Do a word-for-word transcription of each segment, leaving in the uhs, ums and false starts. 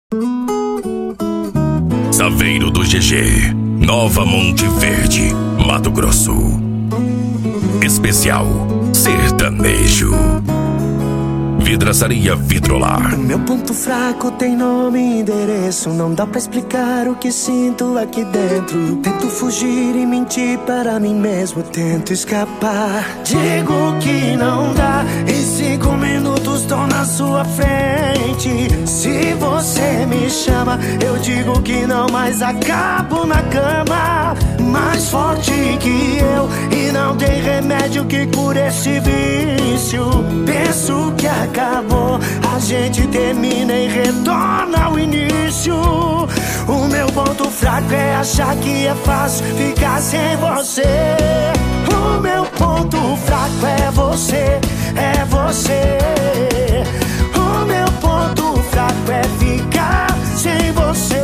Saveiro do G G, Nova Monte Verde, Mato Grosso. Especial sertanejo. Vidraçaria Vitrolar. O meu ponto fraco tem nome e endereço. Não dá pra explicar o que sinto aqui dentro. Tento fugir e mentir para mim mesmo. Tento escapar. Digo que não dá. Em cinco minutos tô na sua frente. Se você me chama, eu digo que não, mas acabo na cama. Mais forte que eu, e não tem remédio que cure esse vício. Penso que acabou, a gente termina e retorna ao início. O meu ponto fraco é achar que é fácil ficar sem você. O meu ponto fraco é você, é você. O meu ponto fraco é ficar sem você.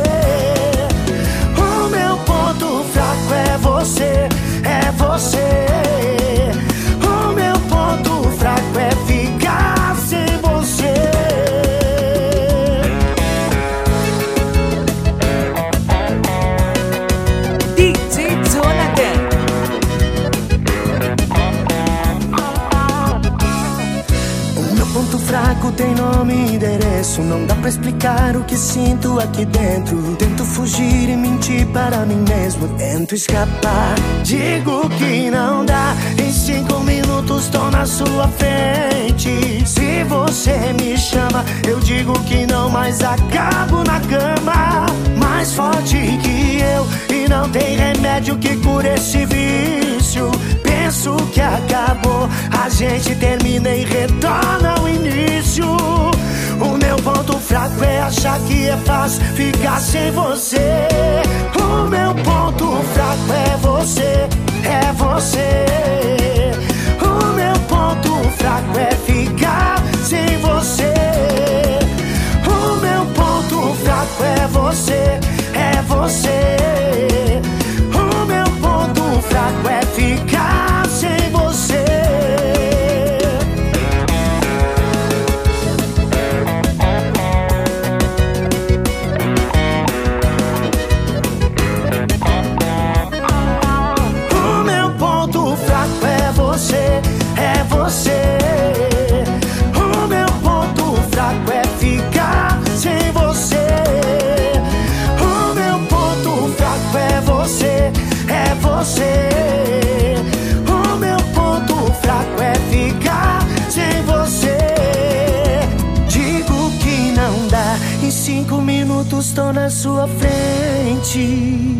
O meu ponto fraco é você, é você. O meu ponto fraco é ficar sem você. D J Jonathan. O meu ponto fraco tem nome e endereço. Não dá pra explicar o que sinto aqui dentro. Tento fugir e mentir para mim mesmo. Tento escapar. Digo que não dá. Em cinco minutos tô na sua frente. Se você me chama, eu digo que não, mas acabo na cama. Mais forte que eu, e não tem remédio que cure esse vício. Penso que acabou, a gente termina e retorna ao início. O meu ponto fraco é achar que é fácil ficar sem você. O meu ponto fraco é você, é você. O meu ponto fraco é ficar sem você. O meu ponto fraco é você, é você. O meu ponto fraco é ficar sem você. O meu ponto fraco é você, é você. O meu ponto fraco é ficar sem você. O meu ponto fraco é você, é você. O meu ponto fraco é ficar sem você. Digo que não dá. Em cinco minutos tô na sua frente.